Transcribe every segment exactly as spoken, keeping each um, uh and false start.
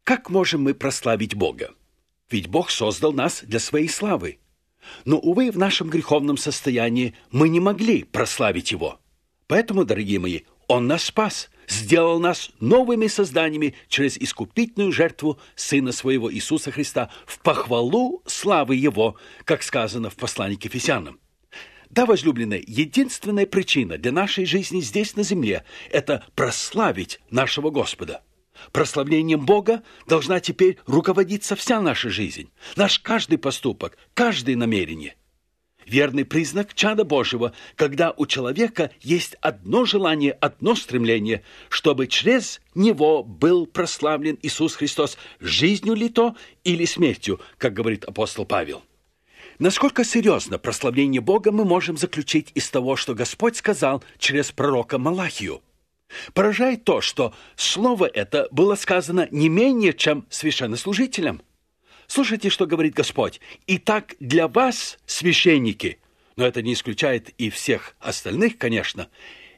Как можем мы прославить Бога? Ведь Бог создал нас для своей славы. Но, увы, в нашем греховном состоянии мы не могли прославить Его. Поэтому, дорогие мои, Он нас спас, сделал нас новыми созданиями через искупительную жертву Сына Своего Иисуса Христа в похвалу славы Его, как сказано в послании к Ефесянам. Да, возлюбленные, единственная причина для нашей жизни здесь, на земле, это прославить нашего Господа. Прославлением Бога должна теперь руководиться вся наша жизнь, наш каждый поступок, каждое намерение. Верный признак чада Божьего, когда у человека есть одно желание, одно стремление, чтобы через него был прославлен Иисус Христос, жизнью ли то или смертью, как говорит апостол Павел. Насколько серьезно прославление Бога мы можем заключить из того, что Господь сказал через пророка Малахию. Поражает то, что слово это было сказано не менее, чем священнослужителям. Слушайте, что говорит Господь. «Итак, для вас, священники», но это не исключает и всех остальных, конечно,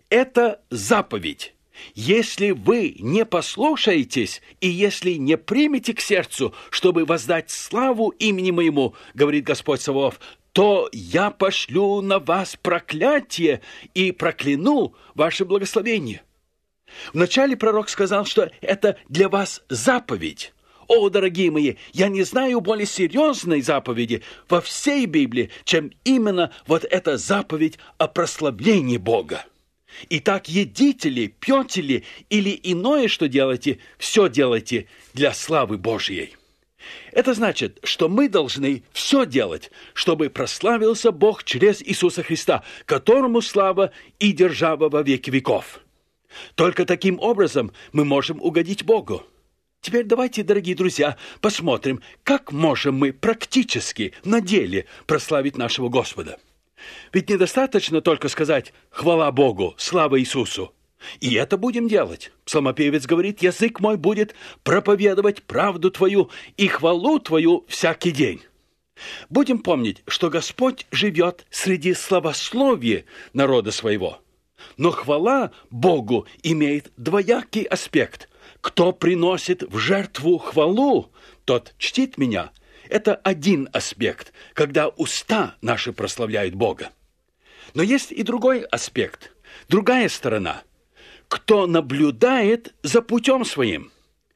это заповедь. Если вы не послушаетесь и если не примете к сердцу, чтобы воздать славу имени моему, говорит Господь Саваоф, то я пошлю на вас проклятие и прокляну ваше благословение. Вначале пророк сказал, что это для вас заповедь. О, дорогие мои, я не знаю более серьезной заповеди во всей Библии, чем именно вот эта заповедь о прославлении Бога. Итак, едите ли, пьете ли или иное, что делаете, все делайте для славы Божьей. Это значит, что мы должны все делать, чтобы прославился Бог через Иисуса Христа, которому слава и держава во веки веков. Только таким образом мы можем угодить Богу. Теперь давайте, дорогие друзья, посмотрим, как можем мы практически, на деле прославить нашего Господа. Ведь недостаточно только сказать «Хвала Богу, слава Иисусу». И это будем делать. Псалмопевец говорит: «Язык мой будет проповедовать правду Твою и хвалу Твою всякий день». Будем помнить, что Господь живет среди славословия народа своего. Но хвала Богу имеет двоякий аспект. Кто приносит в жертву хвалу, тот чтит меня. Это один аспект, когда уста наши прославляют Бога. Но есть и другой аспект, другая сторона. Кто наблюдает за путем своим.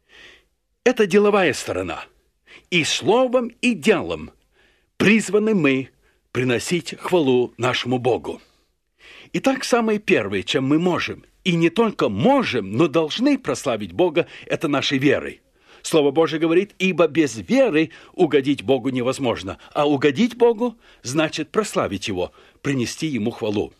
Это деловая сторона. И словом, и делом призваны мы приносить хвалу нашему Богу. Итак, самое первое, чем мы можем, и не только можем, но должны прославить Бога, это нашей верой. Слово Божие говорит: «Ибо без веры угодить Богу невозможно». А угодить Богу значит прославить Его, принести Ему хвалу.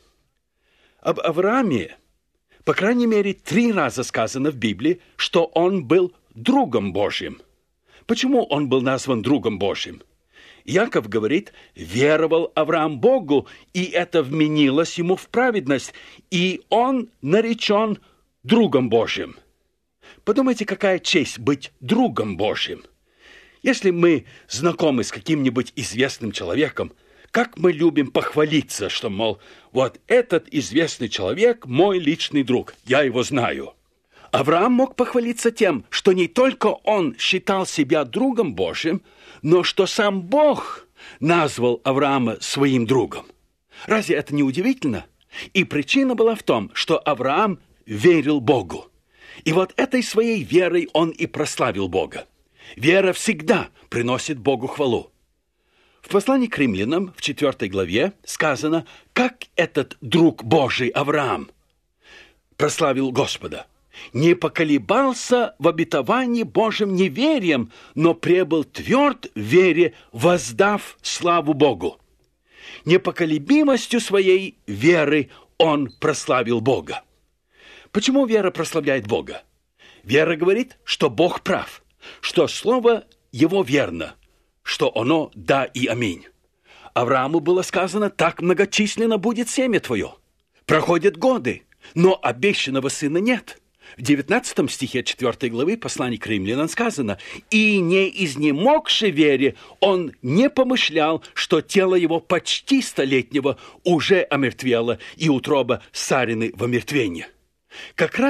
Об Аврааме, по крайней мере, три раза сказано в Библии, что он был другом Божьим. Почему он был назван другом Божьим? Яков говорит: «Веровал Авраам Богу, и это вменилось ему в праведность, и он наречен другом Божьим». Подумайте, какая честь быть другом Божьим. Если мы знакомы с каким-нибудь известным человеком, как мы любим похвалиться, что, мол, вот этот известный человек мой личный друг, я его знаю. Авраам мог похвалиться тем, что не только он считал себя другом Божьим, но что сам Бог назвал Авраама своим другом. Разве это не удивительно? И причина была в том, что Авраам верил Богу. И вот этой своей верой он и прославил Бога. Вера всегда приносит Богу хвалу. В послании к римлянам, в четвёртой главе, сказано, как этот друг Божий Авраам прославил Господа. «Не поколебался в обетовании Божьим неверием, но пребыл тверд в вере, воздав славу Богу». Непоколебимостью своей веры он прославил Бога. Почему вера прославляет Бога? Вера говорит, что Бог прав, что слово Его верно, что оно «да» и «аминь». Аврааму было сказано: «Так многочисленно будет семя твое». Проходят годы, но обещанного сына нет. В девятнадцатом стихе четвёртой главы послания к римлянам сказано: «И не изнемогши вере, он не помышлял, что тело его почти столетнего уже омертвело, и утроба Сарины в омертвении». Как раз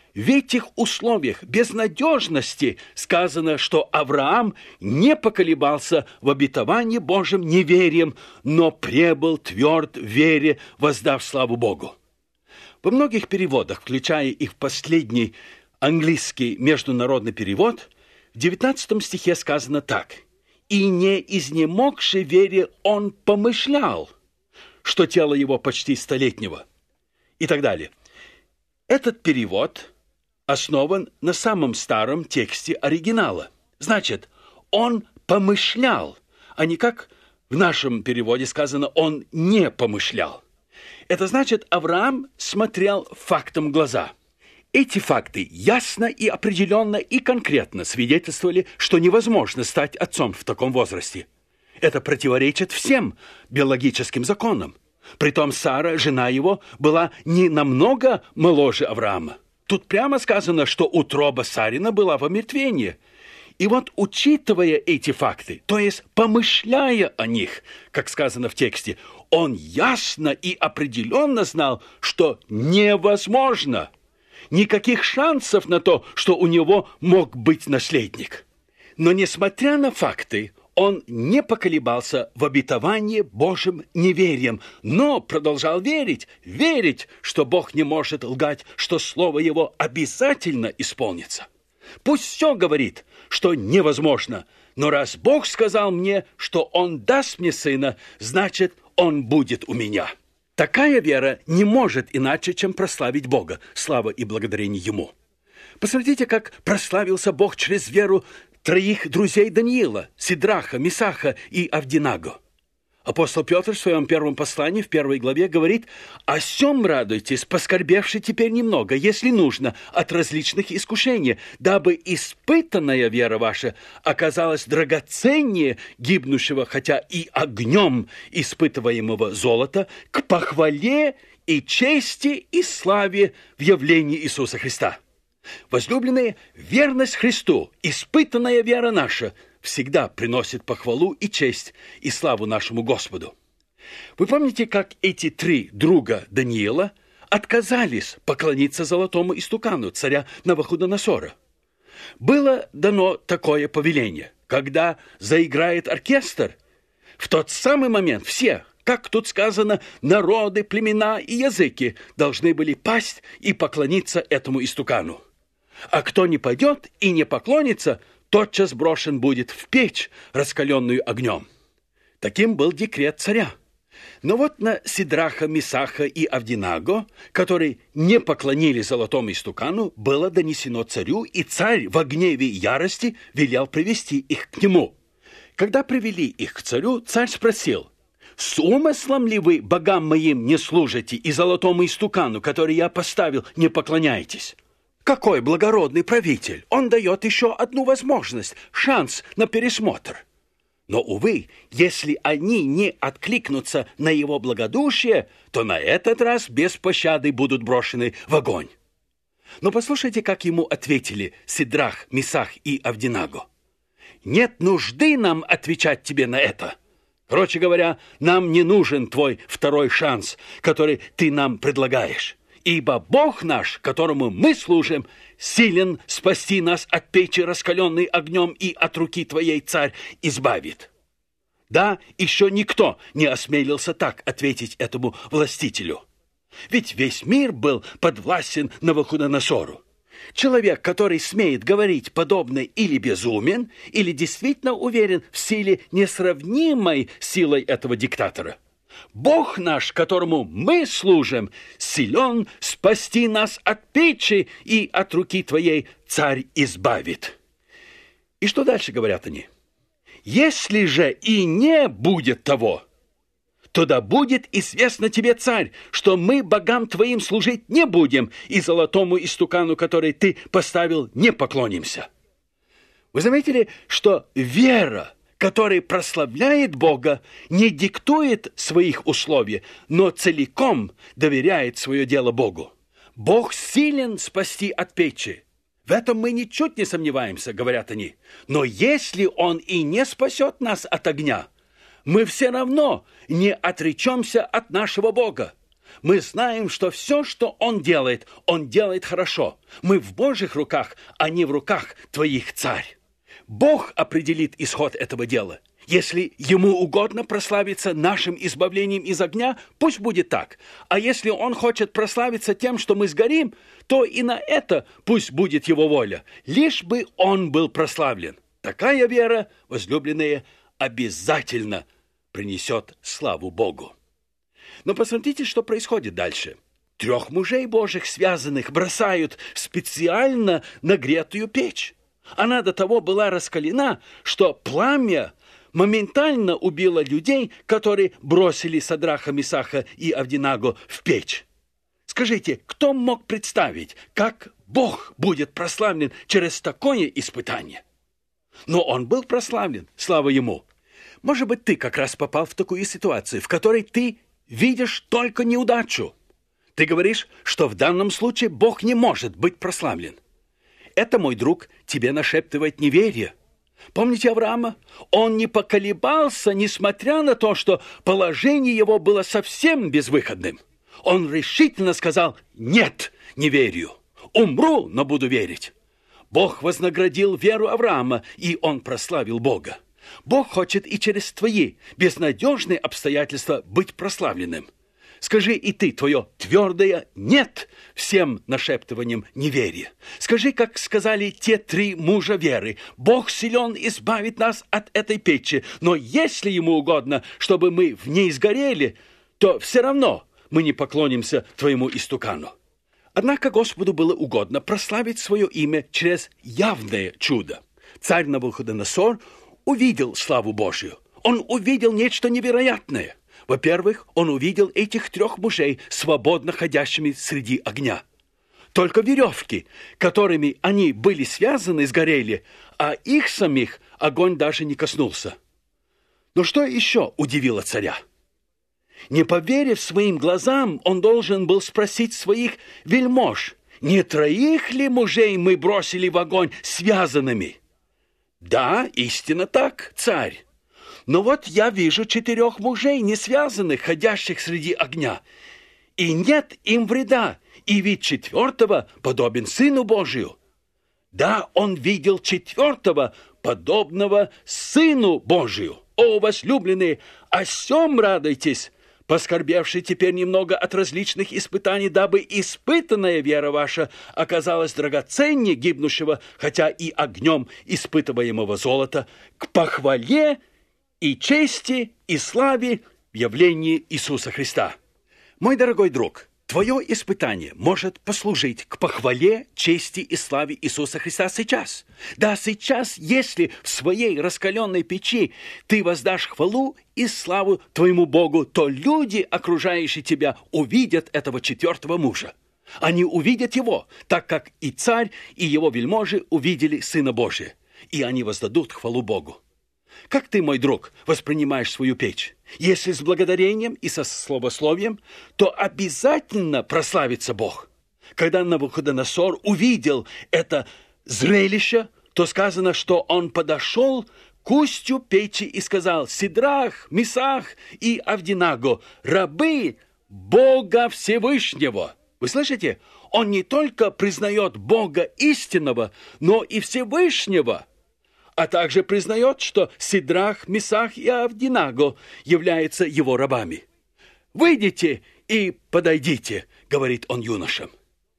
в этих условиях безнадежности сказано, что Авраам не поколебался в обетовании Божьем неверием, но пребыл тверд в вере, воздав славу Богу. Во многих переводах, включая их последний английский международный перевод, в девятнадцатом стихе сказано так: «И не изнемогши вере он помышлял, что тело его почти столетнего», и так далее. Этот перевод основан на самом старом тексте оригинала. Значит, он помышлял, а не как в нашем переводе сказано, он не помышлял. Это значит, Авраам смотрел фактам в глаза. Эти факты ясно и определенно и конкретно свидетельствовали, что невозможно стать отцом в таком возрасте. Это противоречит всем биологическим законам. Притом Сара, жена его, была не намного моложе Авраама. Тут прямо сказано, что утроба Сарина была в омертвении. И вот, учитывая эти факты, то есть помышляя о них, как сказано в тексте, он ясно и определенно знал, что невозможно. Никаких шансов на то, что у него мог быть наследник. Но, несмотря на факты, он не поколебался в обетовании Божьим неверием, но продолжал верить, верить, что Бог не может лгать, что слово его обязательно исполнится. Пусть все говорит, что невозможно, но раз Бог сказал мне, что Он даст мне сына, значит, Он будет у меня. Такая вера не может иначе, чем прославить Бога, слава и благодарение Ему. Посмотрите, как прославился Бог через веру троих друзей Даниила, Сидраха, Мисаха и Авдинаго. Апостол Петр в своем первом послании, в первой главе, говорит: «О сем радуйтесь, поскорбевши теперь немного, если нужно, от различных искушений, дабы испытанная вера ваша оказалась драгоценнее гибнущего, хотя и огнем испытываемого золота, к похвале и чести и славе в явлении Иисуса Христа». Возлюбленные, верность Христу, испытанная вера наша, всегда приносит похвалу и честь и славу нашему Господу. Вы помните, как эти три друга Даниила отказались поклониться золотому истукану царя Навуходоносора? Было дано такое повеление: когда заиграет оркестр, в тот самый момент все, как тут сказано, народы, племена и языки должны были пасть и поклониться этому истукану. А кто не пойдет и не поклонится, тотчас брошен будет в печь, раскаленную огнем. Таким был декрет царя. Но вот на Сидраха, Мисаха и Авдинаго, которые не поклонили золотому истукану, было донесено царю, и царь во гневе и ярости велел привести их к нему. Когда привели их к царю, царь спросил: «С умыслом ли вы богам моим не служите и золотому истукану, который я поставил, не поклоняетесь?» Какой благородный правитель! Он дает еще одну возможность, шанс на пересмотр. Но, увы, если они не откликнутся на его благодушие, то на этот раз без пощады будут брошены в огонь. Но послушайте, как ему ответили Сидрах, Мисах и Авдинаго. «Нет нужды нам отвечать тебе на это. Короче говоря, нам не нужен твой второй шанс, который ты нам предлагаешь. Ибо Бог наш, которому мы служим, силен спасти нас от печи, раскаленной огнем, и от руки твоей, царь, избавит». Да, еще никто не осмелился так ответить этому властителю. Ведь весь мир был подвластен Навуходоносору. Человек, который смеет говорить подобное, или безумен, или действительно уверен в силе несравнимой силой этого диктатора. Бог наш, которому мы служим, силен спасти нас от печи, и от руки твоей царь избавит. И что дальше говорят они? «Если же и не будет того, то да будет известно тебе, царь, что мы богам твоим служить не будем, и золотому истукану, который ты поставил, не поклонимся». Вы заметили, что вера, который прославляет Бога, не диктует своих условий, но целиком доверяет свое дело Богу. Бог силен спасти от печи. В этом мы ничуть не сомневаемся, говорят они. Но если Он и не спасет нас от огня, мы все равно не отречемся от нашего Бога. Мы знаем, что все, что Он делает, Он делает хорошо. Мы в Божьих руках, а не в руках Твоих, Царь. Бог определит исход этого дела. Если Ему угодно прославиться нашим избавлением из огня, пусть будет так. А если Он хочет прославиться тем, что мы сгорим, то и на это пусть будет Его воля, лишь бы Он был прославлен. Такая вера, возлюбленные, обязательно принесет славу Богу. Но посмотрите, что происходит дальше. Трех мужей Божьих связанных бросают в специально нагретую печь. Она до того была раскалена, что пламя моментально убило людей, которые бросили Садраха, Месаха и Авденаго в печь. Скажите, кто мог представить, как Бог будет прославлен через такое испытание? Но Он был прославлен, слава Ему. Может быть, ты как раз попал в такую ситуацию, в которой ты видишь только неудачу. Ты говоришь, что в данном случае Бог не может быть прославлен. Это, мой друг, тебе нашептывает неверие. Помните Авраама? Он не поколебался, несмотря на то, что положение его было совсем безвыходным. Он решительно сказал: «Нет, не верю. Умру, но буду верить». Бог вознаградил веру Авраама, и он прославил Бога. Бог хочет и через твои безнадежные обстоятельства быть прославленным. Скажи и ты твое твердое «нет» всем нашептываниям неверия. Скажи, как сказали те три мужа веры: Бог силен избавить нас от этой печи, но если Ему угодно, чтобы мы в ней сгорели, то все равно мы не поклонимся Твоему истукану. Однако Господу было угодно прославить свое имя через явное чудо. Царь Навуходоносор увидел славу Божию. Он увидел нечто невероятное. Во-первых, он увидел этих трех мужей, свободно ходящими среди огня. Только веревки, которыми они были связаны, сгорели, а их самих огонь даже не коснулся. Но что еще удивило царя? Не поверив своим глазам, он должен был спросить своих вельмож: «Не троих ли мужей мы бросили в огонь связанными?» «Да, истинно так, царь. Но вот я вижу четырех мужей, не связанных, ходящих среди огня. И нет им вреда, и вид четвертого подобен Сыну Божию». Да, он видел четвертого, подобного Сыну Божию. О, возлюбленные, о сем радуйтесь, поскорбевшие теперь немного от различных испытаний, дабы испытанная вера ваша оказалась драгоценнее гибнущего, хотя и огнем испытываемого золота, к похвале и чести, и славе в явлении Иисуса Христа. Мой дорогой друг, твое испытание может послужить к похвале, чести и славе Иисуса Христа сейчас. Да, сейчас, если в своей раскаленной печи ты воздашь хвалу и славу твоему Богу, то люди, окружающие тебя, увидят этого четвертого мужа. Они увидят его, так как и царь, и его вельможи увидели Сына Божия, и они воздадут хвалу Богу. Как ты, мой друг, воспринимаешь свою печь? Если с благодарением и со словословием, то обязательно прославится Бог. Когда Навуходоносор увидел это зрелище, то сказано, что он подошел к устью печи и сказал: «Сидрах, Месах и Авденаго, рабы Бога Всевышнего». Вы слышите? Он не только признает Бога истинного, но и Всевышнего, а также признает, что Сидрах, Месах и Авденаго являются его рабами. «Выйдите и подойдите», — говорит он юношам.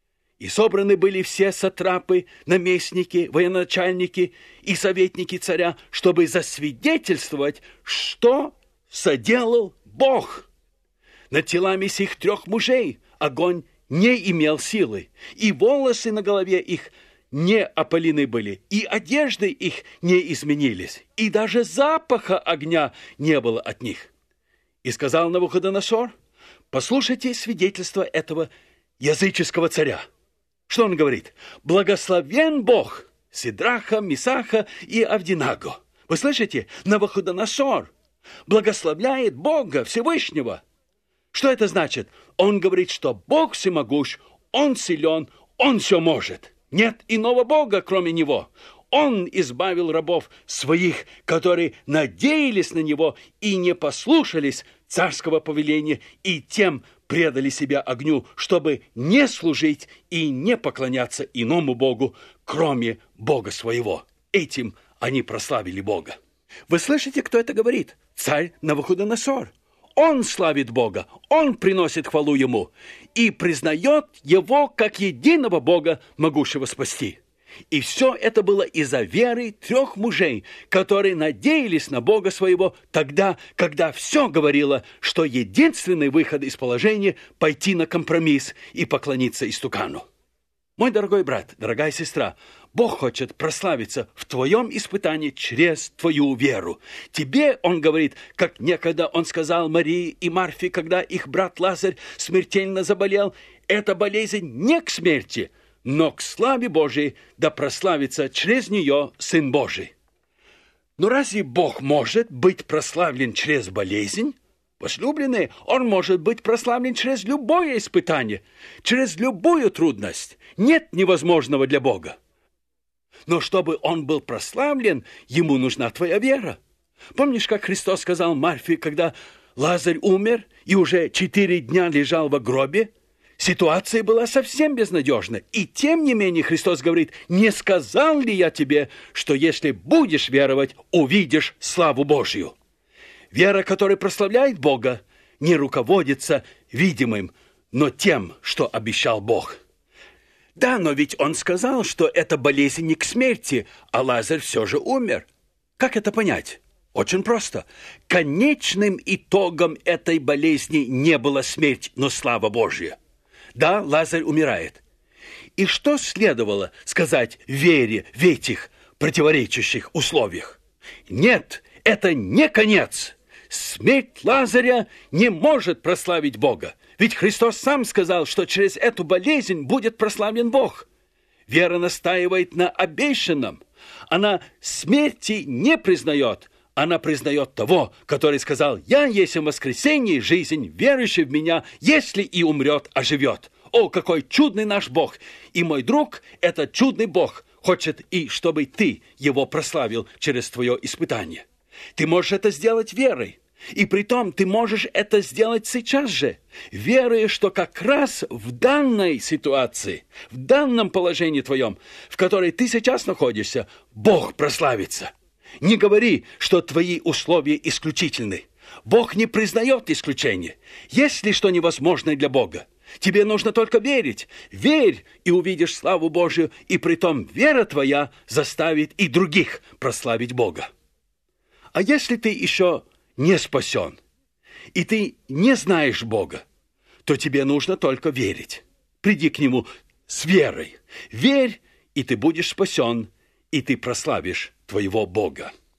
И собраны были все сатрапы, наместники, военачальники и советники царя, чтобы засвидетельствовать, что соделал Бог. Над телами сих трех мужей огонь не имел силы, и волосы на голове их не опалены были, и одежды их не изменились, и даже запаха огня не было от них. И сказал Навуходоносор: послушайте свидетельство этого языческого царя. Что он говорит? «Благословен Бог Сидраха, Месаха и Авденаго». Вы слышите? Навуходоносор благословляет Бога Всевышнего. Что это значит? Он говорит, что Бог всемогущ, Он силен, Он все может. Нет иного Бога, кроме Него. Он избавил рабов своих, которые надеялись на Него и не послушались царского повеления, и тем предали себя огню, чтобы не служить и не поклоняться иному Богу, кроме Бога своего. Этим они прославили Бога. Вы слышите, кто это говорит? Царь Навуходоносор. Он славит Бога, он приносит хвалу Ему и признает Его как единого Бога, могущего спасти. И все это было из-за веры трех мужей, которые надеялись на Бога своего тогда, когда все говорило, что единственный выход из положения – пойти на компромисс и поклониться истукану. Мой дорогой брат, дорогая сестра, Бог хочет прославиться в твоем испытании через твою веру. Тебе Он говорит, как некогда Он сказал Марии и Марфе, когда их брат Лазарь смертельно заболел, эта болезнь не к смерти, но к славе Божией, да прославится через нее Сын Божий. Но разве Бог может быть прославлен через болезнь? Возлюбленные, Он может быть прославлен через любое испытание, через любую трудность. Нет невозможного для Бога. Но чтобы Он был прославлен, Ему нужна твоя вера. Помнишь, как Христос сказал Марфе, когда Лазарь умер и уже четыре дня лежал в гробе? Ситуация была совсем безнадежна. И тем не менее Христос говорит, не сказал ли я тебе, что если будешь веровать, увидишь славу Божью? Вера, которая прославляет Бога, не руководится видимым, но тем, что обещал Бог. Да, но ведь Он сказал, что эта болезнь не к смерти, а Лазарь все же умер. Как это понять? Очень просто. Конечным итогом этой болезни не была смерть, но слава Божья. Да, Лазарь умирает. И что следовало сказать вере в этих противоречащих условиях? Нет, это не конец. Смерть Лазаря не может прославить Бога. Ведь Христос сам сказал, что через эту болезнь будет прославлен Бог. Вера настаивает на обещанном. Она смерти не признает. Она признает того, который сказал, «Я есть воскресение и жизнь, верующий в Меня, если и умрет, оживет». О, какой чудный наш Бог! И мой друг, этот чудный Бог, хочет и чтобы ты Его прославил через твое испытание. Ты можешь это сделать верой. И притом ты можешь это сделать сейчас же, веруя, что как раз в данной ситуации, в данном положении твоем, в которой ты сейчас находишься, Бог прославится. Не говори, что твои условия исключительны. Бог не признает исключения. Есть ли что невозможное для Бога? Тебе нужно только верить. Верь, и увидишь славу Божию, и притом вера твоя заставит и других прославить Бога. А если ты еще не спасен, и ты не знаешь Бога, то тебе нужно только верить. Приди к Нему с верой. Верь, и ты будешь спасен, и ты прославишь твоего Бога.